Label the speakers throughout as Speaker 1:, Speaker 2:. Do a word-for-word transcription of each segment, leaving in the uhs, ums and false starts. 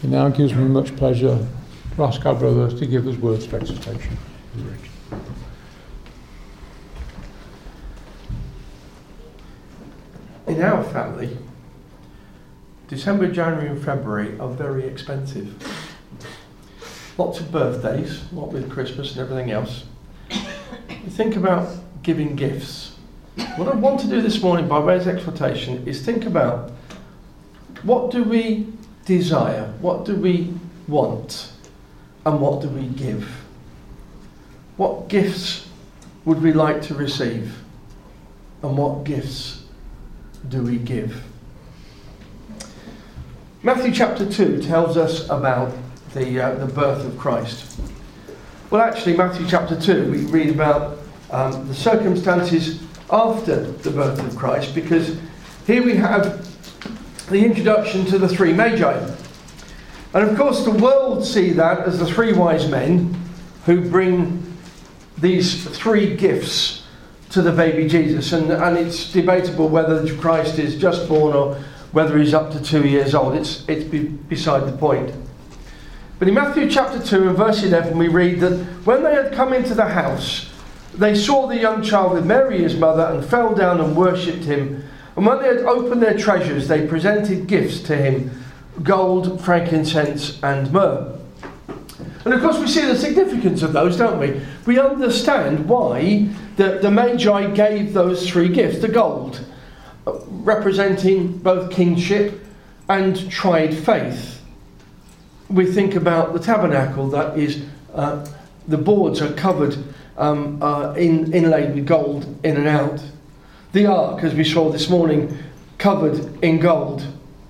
Speaker 1: It now gives me much pleasure to ask our brothers to give us words of exhortation.
Speaker 2: In our family, December, January and February are very expensive. Lots of birthdays, what with Christmas and everything else. You think about giving gifts. What I want to do this morning by way of exhortation is think about what do we desire, what do we want, and what do we give? What gifts would we like to receive, and what gifts do we give? Matthew chapter two tells us about the uh, the birth of Christ. Well, actually, Matthew chapter two, we read about um, the circumstances after the birth of Christ, because here we have the introduction to the three magi. And of course, the world see that as the three wise men who bring these three gifts to the baby Jesus. And, and it's debatable whether Christ is just born or whether he's up to two years old. It's, it's be, beside the point. But in Matthew chapter two and verse eleven, we read that when they had come into the house, they saw the young child with Mary his mother and fell down and worshipped him. And when they had opened their treasures, they presented gifts to him, gold, frankincense and myrrh. And of course we see the significance of those, don't we? We understand why the, the Magi gave those three gifts. The gold, representing both kingship and tried faith. We think about the tabernacle, that is, uh, the boards are covered Um, uh, in, inlaid with gold in and out. The ark, as we saw this morning, covered in gold.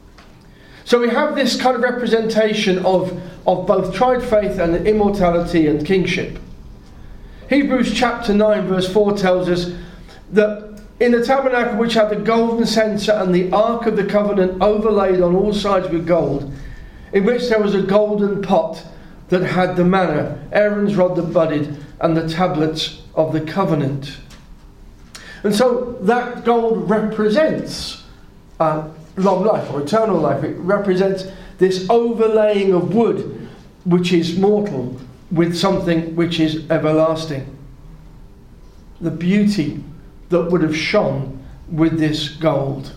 Speaker 2: So we have this kind of representation of, of both tried faith and immortality and kingship. Hebrews chapter nine verse four tells us that in the tabernacle which had the golden censer and the ark of the covenant overlaid on all sides with gold, in which there was a golden pot that had the manna, Aaron's rod that budded, and the tablets of the covenant. And so that gold represents uh, long life or eternal life. It represents this overlaying of wood which is mortal with something which is everlasting. The beauty that would have shone with this gold.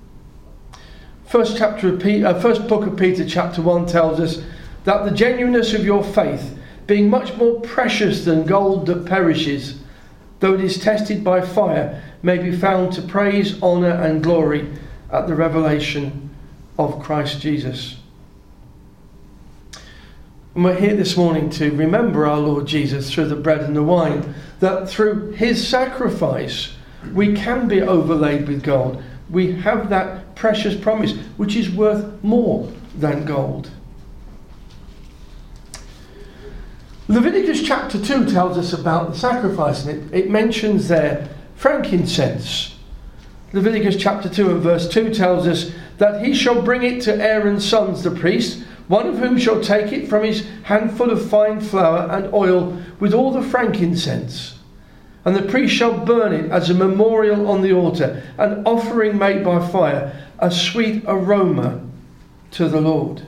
Speaker 2: First chapter of Peter, uh, first book of Peter chapter one tells us that the genuineness of your faith, being much more precious than gold that perishes, though it is tested by fire, may be found to praise, honour and glory at the revelation of Christ Jesus. And we're here this morning to remember our Lord Jesus through the bread and the wine, that through his sacrifice we can be overlaid with gold. We have that precious promise which is worth more than gold. Leviticus chapter two tells us about the sacrifice, and it, it mentions there frankincense. Leviticus chapter two and verse two tells us that he shall bring it to Aaron's sons the priests, one of whom shall take it from his handful of fine flour and oil with all the frankincense. And the priest shall burn it as a memorial on the altar, an offering made by fire, a sweet aroma to the Lord.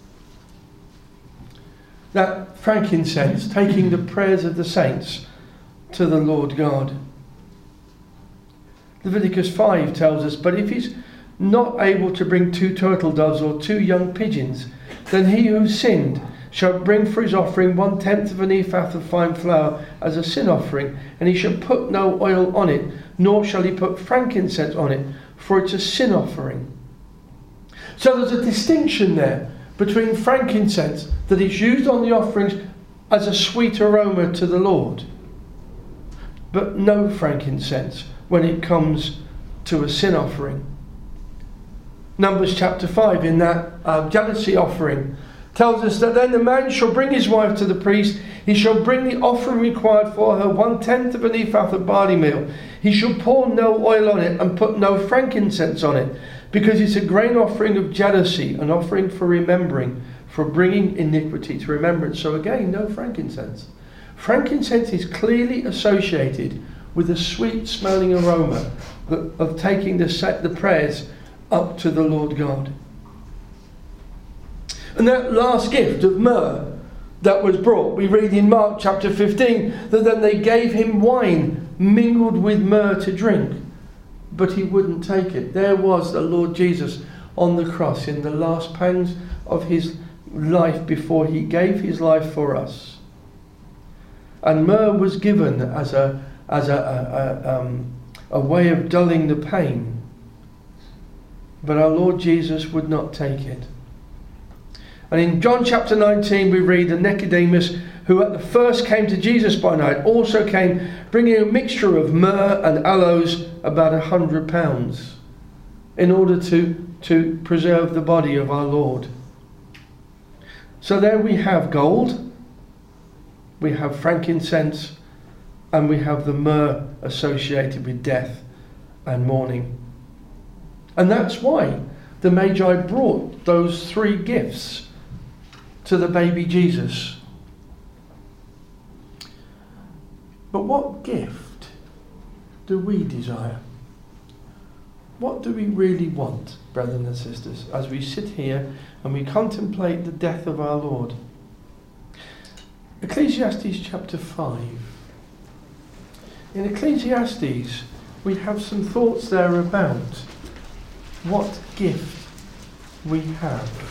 Speaker 2: That frankincense, taking the prayers of the saints to the Lord God. Leviticus five tells us, but if he's not able to bring two turtle doves or two young pigeons, then he who sinned shall bring for his offering one tenth of an ephah of fine flour as a sin offering, and he shall put no oil on it, nor shall he put frankincense on it, for it's a sin offering. So there's a distinction there between frankincense that is used on the offerings as a sweet aroma to the Lord, but no frankincense when it comes to a sin offering. Numbers chapter five, in that uh, jealousy offering, tells us that then the man shall bring his wife to the priest. He shall bring the offering required for her, one tenth of an ephah of barley meal. He shall pour no oil on it and put no frankincense on it, because it's a grain offering of jealousy, an offering for remembering, for bringing iniquity to remembrance. So again, no frankincense. Frankincense is clearly associated with a sweet smelling aroma of taking the, the prayers up to the Lord God. And that last gift of myrrh that was brought, we read in Mark chapter fifteen that then they gave him wine mingled with myrrh to drink, but he wouldn't take it. There was the Lord Jesus on the cross in the last pangs of his life before he gave his life for us. And myrrh was given as a as a, a, a, um, a way of dulling the pain. But our Lord Jesus would not take it. And in John chapter nineteen we read that Nicodemus, who at the first came to Jesus by night, also came bringing a mixture of myrrh and aloes, about a hundred pounds, in order to, to preserve the body of our Lord. So there we have gold, we have frankincense, and we have the myrrh associated with death and mourning. And that's why the Magi brought those three gifts to the baby Jesus. But what gift do we desire? What do we really want, brothers and sisters, as we sit here and we contemplate the death of our Lord? Ecclesiastes chapter five. In Ecclesiastes, we have some thoughts there about what gift we have.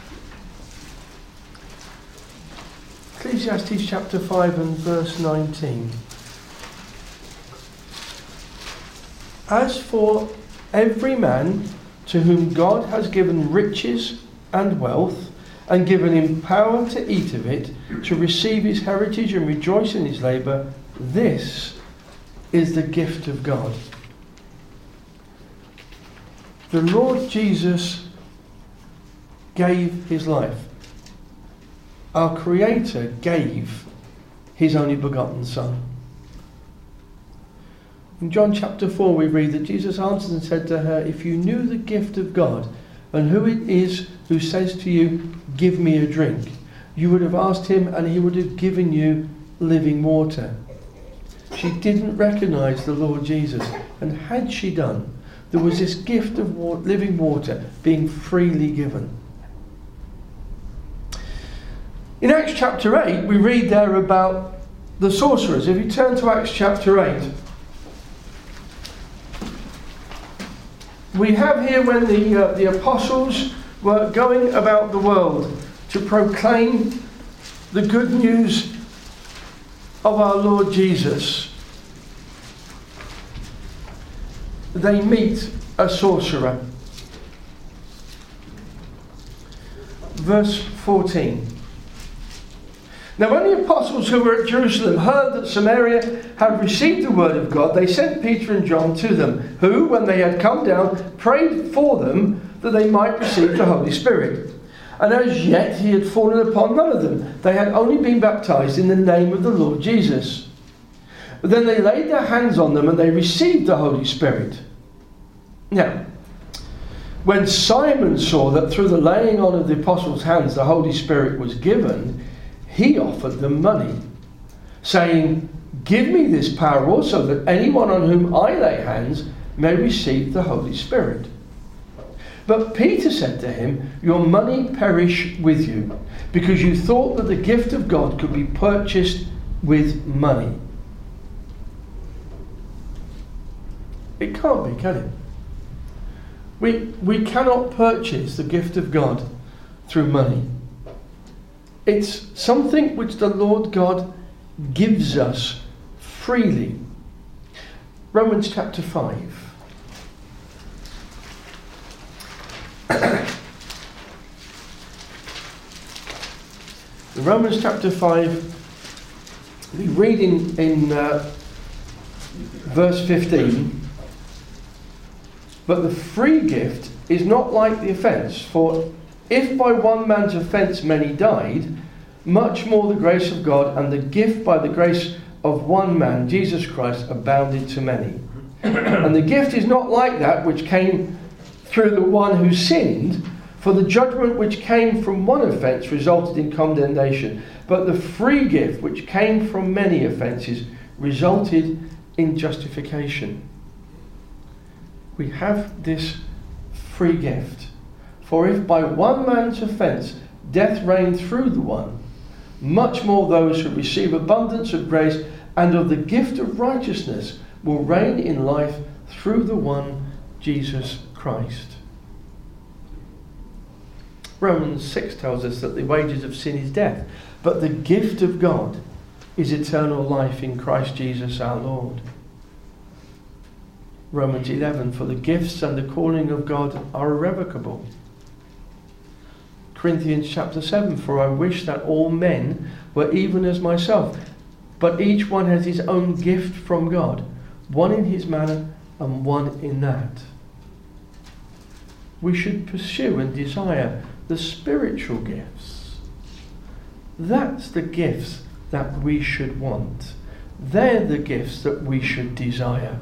Speaker 2: Ecclesiastes chapter five and verse nineteen. As for every man to whom God has given riches and wealth, and given him power to eat of it, to receive his heritage and rejoice in his labour, this is the gift of God. The Lord Jesus gave his life. Our Creator gave his only begotten Son. In John chapter four we read that Jesus answered and said to her, if you knew the gift of God and who it is who says to you, give me a drink, you would have asked him and he would have given you living water. She didn't recognise the Lord Jesus, and had she done, there was this gift of water, living water being freely given. In Acts chapter eight, we read there about the sorcerers. If you turn to Acts chapter eight, we have here when the, uh, the apostles were going about the world to proclaim the good news of our Lord Jesus. They meet a sorcerer. Verse fourteen. Now when the apostles who were at Jerusalem heard that Samaria had received the word of God, they sent Peter and John to them, who, when they had come down, prayed for them that they might receive the Holy Spirit. And as yet he had fallen upon none of them. They had only been baptized in the name of the Lord Jesus. But then they laid their hands on them and they received the Holy Spirit. Now, when Simon saw that through the laying on of the apostles' hands the Holy Spirit was given, he offered them money, saying, give me this power also, that anyone on whom I lay hands may receive the Holy Spirit. But Peter said to him, your money perish with you, because you thought that the gift of God could be purchased with money. It can't be, can it? We, we cannot purchase the gift of God through money. It's something which the Lord God gives us freely. Romans chapter five. In Romans chapter five, we read in, in uh, verse fifteen, but the free gift is not like the offence, for if by one man's offence many died, much more the grace of God and the gift by the grace of one man, Jesus Christ, abounded to many. And the gift is not like that which came through the one who sinned, for the judgment which came from one offence resulted in condemnation, but the free gift which came from many offences resulted in justification. We have this free gift. For if by one man's offence death reigned through the one, much more those who receive abundance of grace and of the gift of righteousness will reign in life through the one, Jesus Christ. Romans six tells us that the wages of sin is death, but the gift of God is eternal life in Christ Jesus our Lord. Romans eleven, for the gifts and the calling of God are irrevocable. Corinthians chapter seven, for I wish that all men were even as myself, but each one has his own gift from God, one in his manner and one in that. We should pursue and desire the spiritual gifts. That's the gifts that we should want. They're the gifts that we should desire.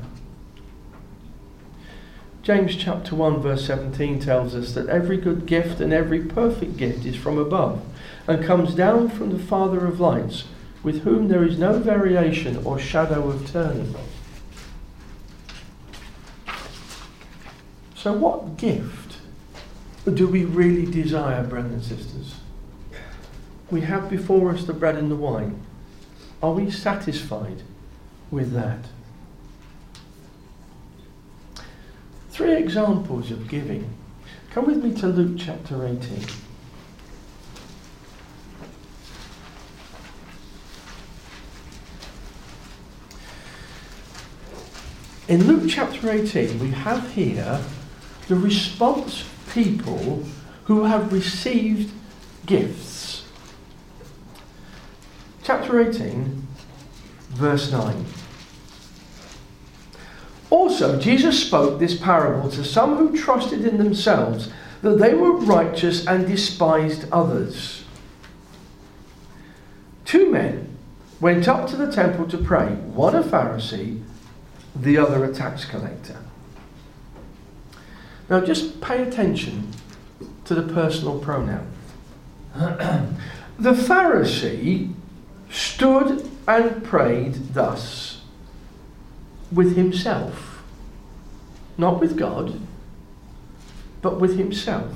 Speaker 2: James chapter one verse seventeen tells us that every good gift and every perfect gift is from above and comes down from the Father of lights, with whom there is no variation or shadow of turning. So what gift do we really desire, brothers and sisters? We have before us the bread and the wine. Are we satisfied with that? Three examples of giving. Come with me to Luke chapter eighteen. In Luke chapter eighteen, we have here the response of people who have received gifts. Chapter eighteen, verse nine. Also, Jesus spoke this parable to some who trusted in themselves that they were righteous and despised others. Two men went up to the temple to pray, one a Pharisee, the other a tax collector. Now just pay attention to the personal pronoun. The Pharisee stood and prayed thus, with himself, not with God, but with himself.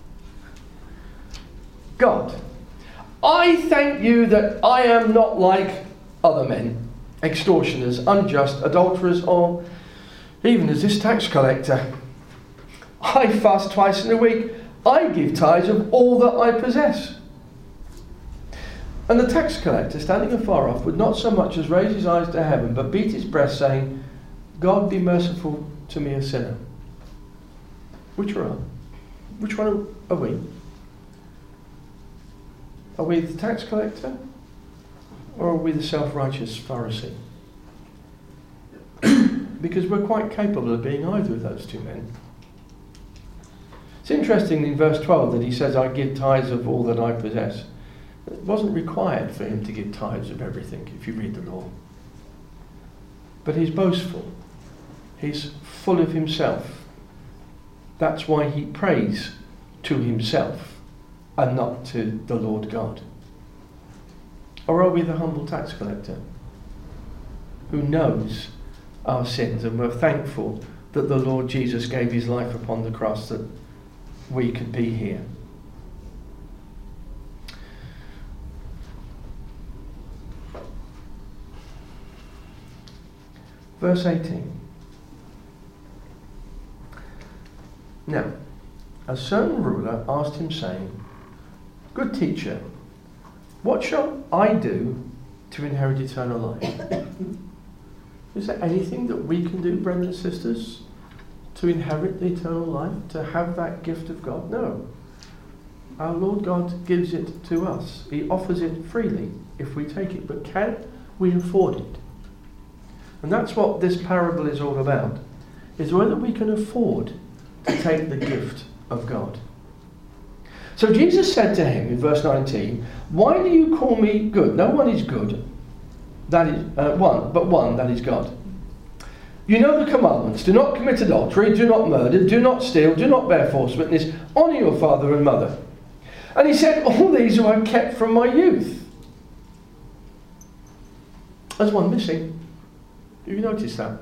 Speaker 2: God, I thank you that I am not like other men, extortioners, unjust, adulterers, or even as this tax collector. I fast twice in a week. I give tithes of all that I possess. And the tax collector, standing afar off, would not so much as raise his eyes to heaven, but beat his breast, saying, God be merciful to me, a sinner. Which one? Which one are we? Are we the tax collector? Or are we the self-righteous Pharisee? Because we're quite capable of being either of those two men. It's interesting in verse twelve that he says, I give tithes of all that I possess. It wasn't required for him to give tithes of everything, if you read the law. But he's boastful. He's full of himself. That's why he prays to himself and not to the Lord God. Or are we the humble tax collector who knows our sins, and we're thankful that the Lord Jesus gave his life upon the cross that we could be here? Verse eighteen. Now, a certain ruler asked him, saying, Good teacher, what shall I do to inherit eternal life? Is there anything that we can do, brothers and sisters, to inherit the eternal life, to have that gift of God? No. Our Lord God gives it to us. He offers it freely if we take it. But can we afford it? And that's what this parable is all about, is whether we can afford to take the gift of God. So Jesus said to him in verse nineteen, Why do you call me good? No one is good, that is uh, one, but one, that is God. You know the commandments: do not commit adultery, do not murder, do not steal, do not bear false witness, honour your father and mother. And he said, all these have I kept from my youth. There's one missing. Have you noticed that?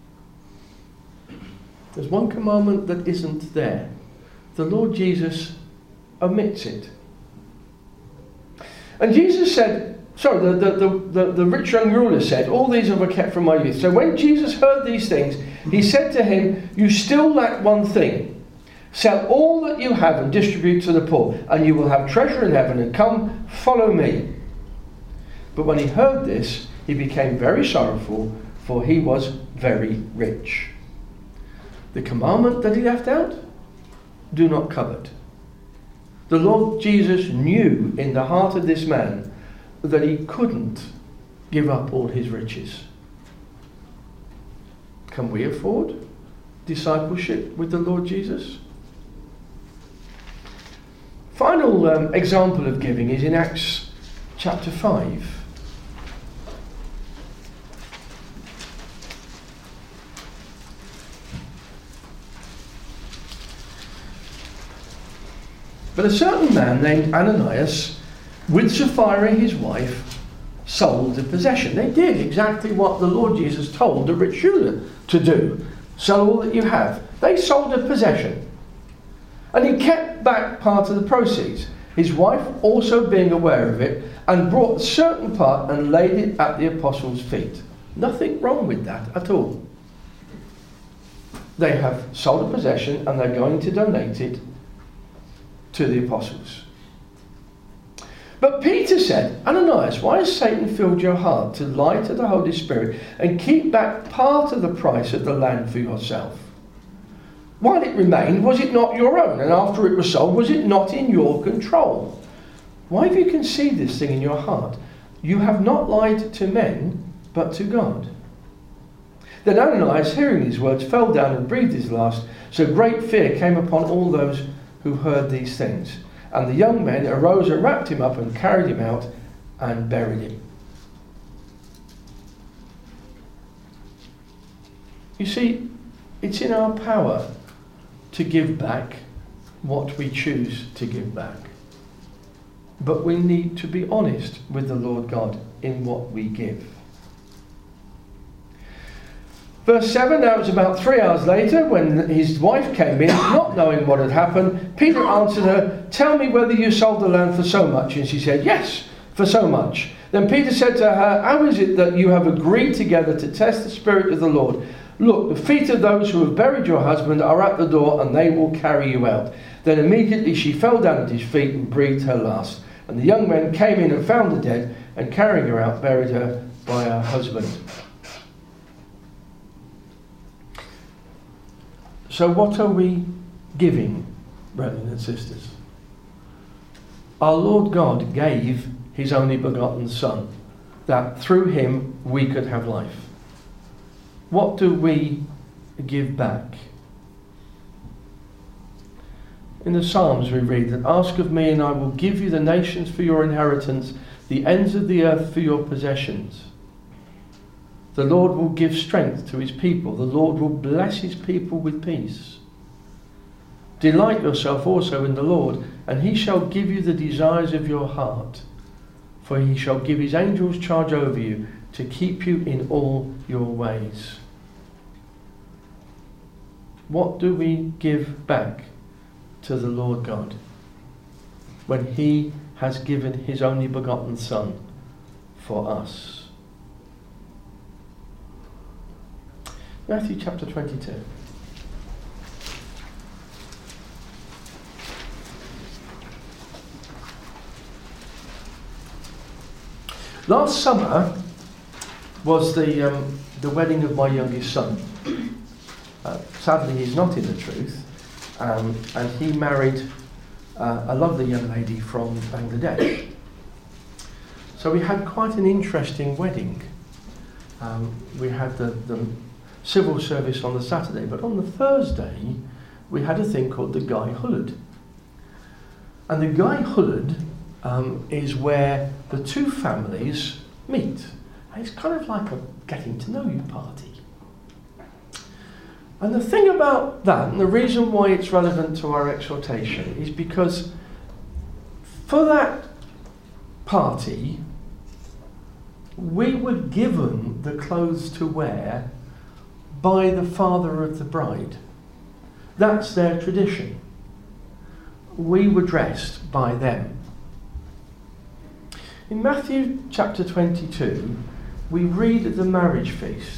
Speaker 2: There's one commandment that isn't there. The Lord Jesus omits it. And Jesus said, sorry, the, the, the, the, the rich young ruler said, all these have I kept from my youth. So when Jesus heard these things, he said to him, you still lack one thing. Sell all that you have and distribute to the poor, and you will have treasure in heaven, and come, follow me. But when he heard this, he became very sorrowful, for he was very rich. The commandment that he left out, do not covet. The Lord Jesus knew in the heart of this man that he couldn't give up all his riches. Can we afford discipleship with the Lord Jesus? Final um, example of giving is in Acts chapter five. But a certain man named Ananias, with Sapphira his wife, sold a possession. They did exactly what the Lord Jesus told the rich ruler to do. Sell all that you have. They sold a possession. And he kept back part of the proceeds. His wife also being aware of it, and brought a certain part and laid it at the apostles' feet. Nothing wrong with that at all. They have sold a possession and they're going to donate it to the apostles. But Peter said, Ananias, why has Satan filled your heart to lie to the Holy Spirit and keep back part of the price of the land for yourself? While it remained, was it not your own? And after it was sold, was it not in your control? Why have you conceived this thing in your heart? You have not lied to men, but to God. Then Ananias, hearing these words, fell down and breathed his last. So great fear came upon all those who heard these things. And the young men arose and wrapped him up and carried him out and buried him. You see, it's in our power to give back what we choose to give back. But we need to be honest with the Lord God in what we give. Verse seven, now it was about three hours later when his wife came in, not knowing what had happened. Peter answered her, tell me whether you sold the land for so much. And she said, yes, for so much. Then Peter said to her, how is it that you have agreed together to test the Spirit of the Lord? Look, the feet of those who have buried your husband are at the door, and they will carry you out. Then immediately she fell down at his feet and breathed her last. And the young men came in and found her dead, and carrying her out, buried her by her husband. So what are we giving, brethren and sisters? Our Lord God gave his only begotten Son, that through him we could have life. What do we give back? In the Psalms we read that, ask of me and I will give you the nations for your inheritance, the ends of the earth for your possessions. The Lord will give strength to his people. The Lord will bless his people with peace. Delight yourself also in the Lord, and he shall give you the desires of your heart. For he shall give his angels charge over you, to keep you in all your ways. What do we give back to the Lord God when he has given his only begotten Son for us? Matthew chapter twenty-two. Last summer was the um, the wedding of my youngest son. Uh, sadly, he's not in the truth, um, and he married uh, a lovely young lady from Bangladesh. So we had quite an interesting wedding. Um, we had the, the civil service on the Saturday, but on the Thursday we had a thing called the Gai Hulud. And the Gai Hulud um, is where the two families meet. And it's kind of like a getting to know you party. And the thing about that, and the reason why it's relevant to our exhortation, is because for that party we were given the clothes to wear by the father of the bride. That's their tradition. We were dressed by them. In Matthew chapter twenty-two, we read the marriage feast.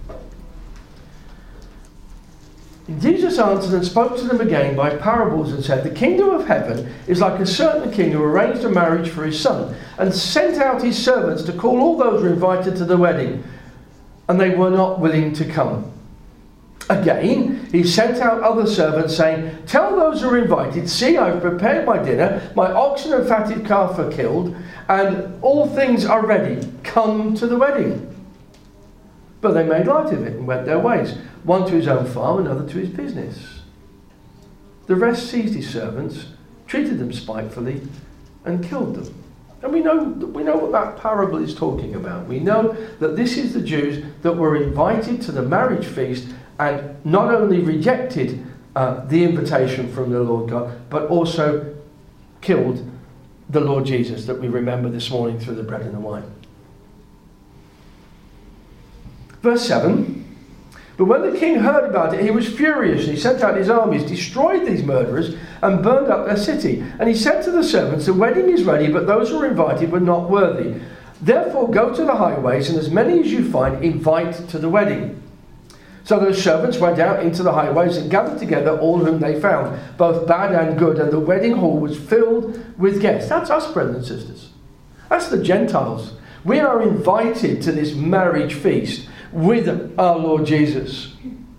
Speaker 2: Jesus answered and spoke to them again by parables and said, "The kingdom of heaven is like a certain king who arranged a marriage for his son and sent out his servants to call all those who were invited to the wedding, and they were not willing to come. Again, he sent out other servants saying, 'Tell those who are invited, see, I've prepared my dinner, my oxen and fatted calf are killed, and all things are ready. Come to the wedding.' But they made light of it and went their ways, one to his own farm, another to his business. The rest seized his servants, treated them spitefully, and killed them." And we know, we know what that parable is talking about. We know that this is the Jews that were invited to the marriage feast and not only rejected uh, the invitation from the Lord God, but also killed the Lord Jesus that we remember this morning through the bread and the wine. Verse seven, "But when the king heard about it, he was furious, and he sent out his armies, destroyed these murderers, and burned up their city. And he said to the servants, 'The wedding is ready, but those who were invited were not worthy. Therefore go to the highways, and as many as you find, invite to the wedding.' So those servants went out into the highways and gathered together all whom they found, both bad and good, and the wedding hall was filled with guests." That's us, brothers and sisters. That's the Gentiles. We are invited to this marriage feast with our Lord Jesus.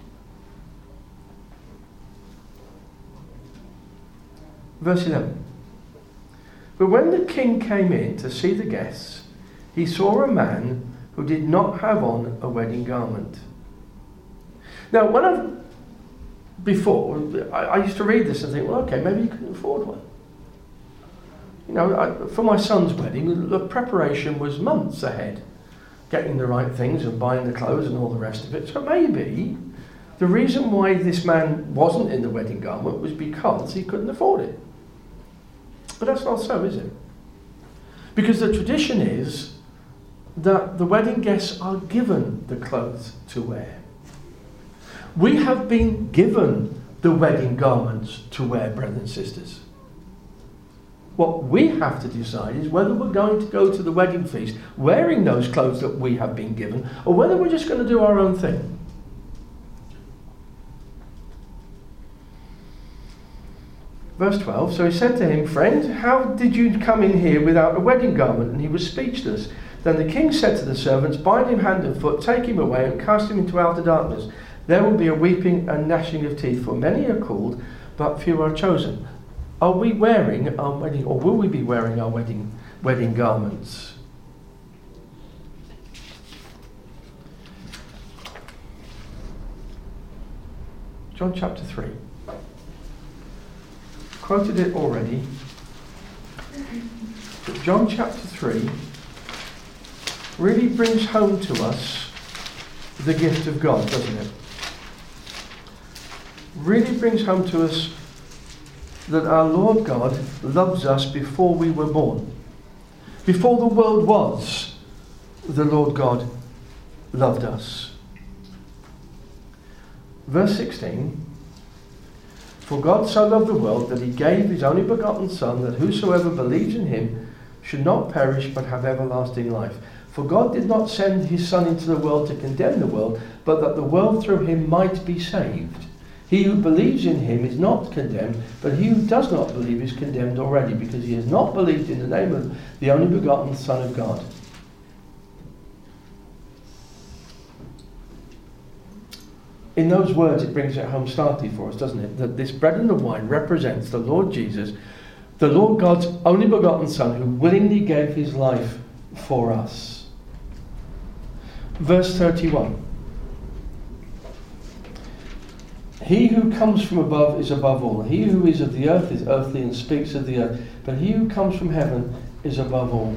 Speaker 2: Verse eleven. "But when the king came in to see the guests, he saw a man who did not have on a wedding garment." Now, when I've before, I, I used to read this and think, well, okay, maybe you couldn't afford one. You know, I, for my son's wedding, the preparation was months ahead. Getting the right things and buying the clothes and all the rest of it. So maybe the reason why this man wasn't in the wedding garment was because he couldn't afford it. But that's not so, is it? Because the tradition is that the wedding guests are given the clothes to wear. We have been given the wedding garments to wear, brothers and sisters. What we have to decide is whether we're going to go to the wedding feast wearing those clothes that we have been given, or whether we're just going to do our own thing. Verse twelve, "So he said to him, 'Friend, how did you come in here without a wedding garment?' And he was speechless. Then the king said to the servants, 'Bind him hand and foot, take him away, and cast him into outer darkness. There will be a weeping and gnashing of teeth, for many are called, but few are chosen.'" Are we wearing our wedding, or will we be wearing our wedding wedding garments? John chapter three. Quoted it already. But John chapter three really brings home to us the gift of God, doesn't it? Really brings home to us that our Lord God loves us before we were born. Before the world was, the Lord God loved us. Verse sixteen, "For God so loved the world that he gave his only begotten Son, that whosoever believes in him should not perish but have everlasting life. For God did not send his Son into the world to condemn the world, but that the world through him might be saved. He who believes in him is not condemned, but he who does not believe is condemned already, because he has not believed in the name of the only begotten Son of God." In those words, it brings it home starkly for us, doesn't it? That this bread and the wine represents the Lord Jesus, the Lord God's only begotten Son, who willingly gave his life for us. Verse thirty-one. "He who comes from above is above all. He who is of the earth is earthly and speaks of the earth. But he who comes from heaven is above all."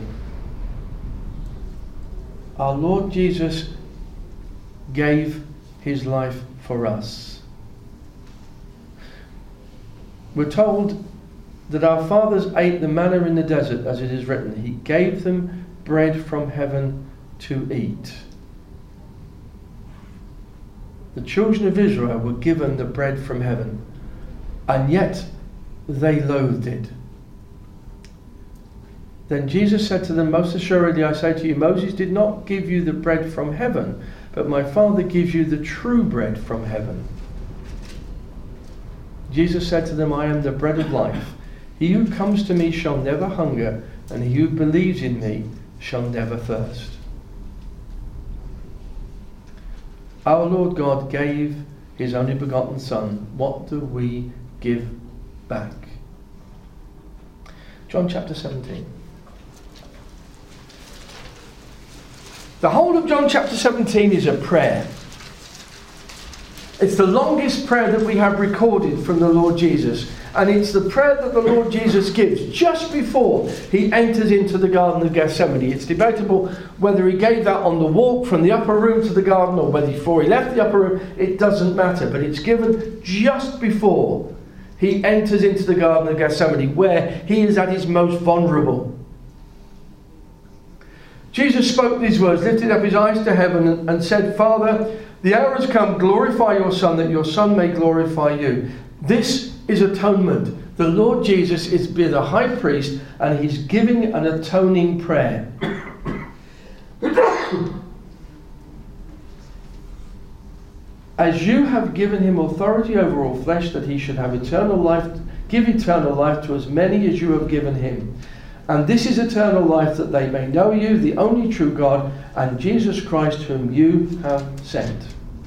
Speaker 2: Our Lord Jesus gave his life for us. We're told that our fathers ate the manna in the desert, as it is written. He gave them bread from heaven to eat. The children of Israel were given the bread from heaven, and yet they loathed it. Then Jesus said to them, most assuredly I say to you, Moses did not give you the bread from heaven, but my Father gives you the true bread from heaven. Jesus said to them, I am the bread of life. He who comes to me shall never hunger, and he who believes in me shall never thirst. Our Lord God gave his only begotten Son. What do we give back? John chapter seventeen. The whole of John chapter seventeen is a prayer. It's the longest prayer that we have recorded from the Lord Jesus. And it's the prayer that the Lord Jesus gives just before he enters into the Garden of Gethsemane. It's debatable whether he gave that on the walk from the upper room to the garden or whether before he left the upper room. It doesn't matter. But it's given just before he enters into the Garden of Gethsemane, where he is at his most vulnerable. Jesus spoke these words, lifted up his eyes to heaven and, and said, Father, the hour has come, glorify your Son, that your Son may glorify you. This is atonement. The Lord Jesus is the high priest, and he's giving an atoning prayer. As you have given him authority over all flesh, that he should have eternal life, give eternal life to as many as you have given him. And this is eternal life, that they may know you, the only true God, and Jesus Christ, whom you have sent.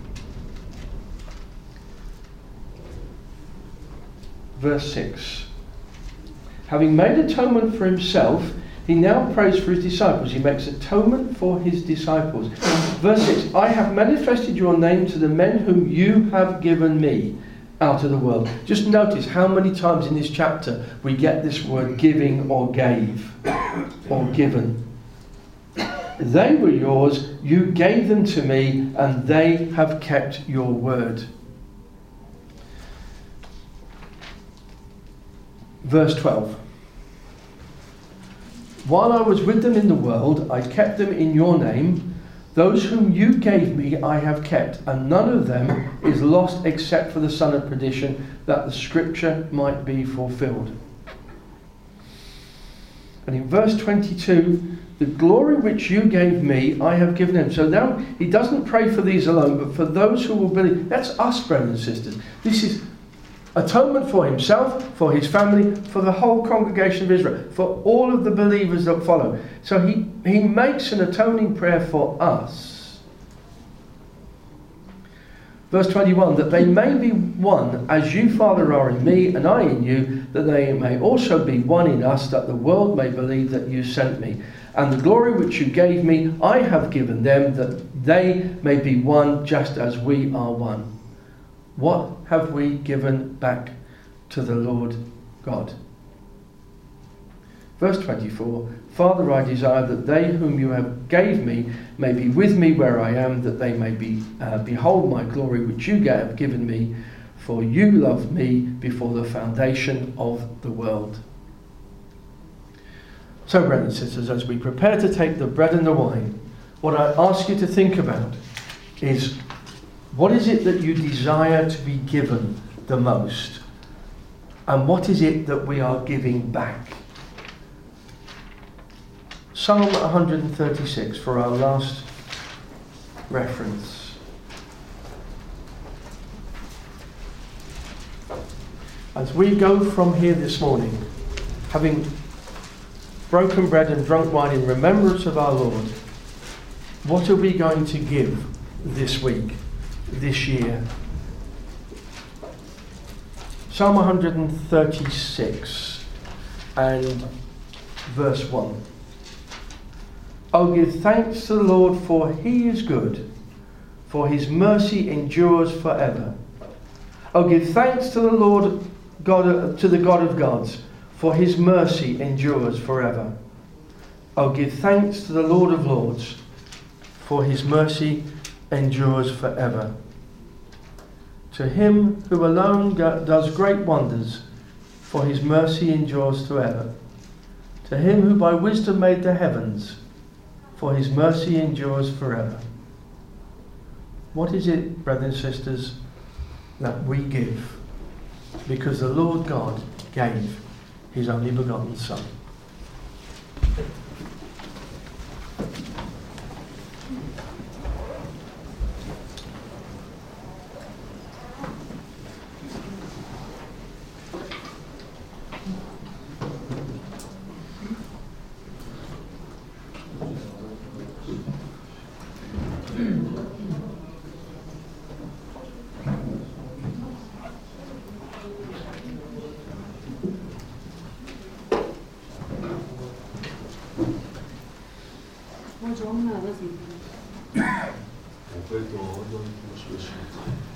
Speaker 2: Verse six. Having made atonement for himself, he now prays for his disciples. He makes atonement for his disciples. Verse six. I have manifested your name to the men whom you have given me out of the world. Just notice how many times in this chapter we get this word giving or gave or given. They were yours, you gave them to me, and they have kept your word. Verse twelve. While I was with them in the world, I kept them in your name. Those whom you gave me I have kept, and none of them is lost except for the son of perdition, that the scripture might be fulfilled. And in verse twenty-two, the glory which you gave me I have given him. So now he doesn't pray for these alone, but for those who will believe. That's us, brothers and sisters. This is atonement for himself, for his family, for the whole congregation of Israel, for all of the believers that follow. So he, he makes an atoning prayer for us. Verse twenty-one, that they may be one, as you, Father, are in me, and I in you, that they may also be one in us, that the world may believe that you sent me. And the glory which you gave me, I have given them, that they may be one, just as we are one. What have we given back to the Lord God? Verse twenty-four, Father, I desire that they whom you have gave me may be with me where I am, that they may be uh, behold my glory which you have given me, for you loved me before the foundation of the world. So, brothers and sisters, as we prepare to take the bread and the wine, what I ask you to think about is, what is it that you desire to be given the most? And what is it that we are giving back? Psalm one thirty-six for our last reference. As we go from here this morning, having broken bread and drunk wine in remembrance of our Lord, what are we going to give this week, this year? Psalm one thirty-six and verse one. Oh, give thanks to the Lord, for he is good, for his mercy endures forever. Oh, give thanks to the Lord God, to the God of gods, for his mercy endures forever. Oh, give thanks to the Lord of lords, for his mercy endures forever. To him who alone does great wonders, for his mercy endures forever. To him who by wisdom made the heavens, for his mercy endures forever. What is it, brothers and sisters, that we give because the Lord God gave his only begotten Son?
Speaker 3: Buongiorno,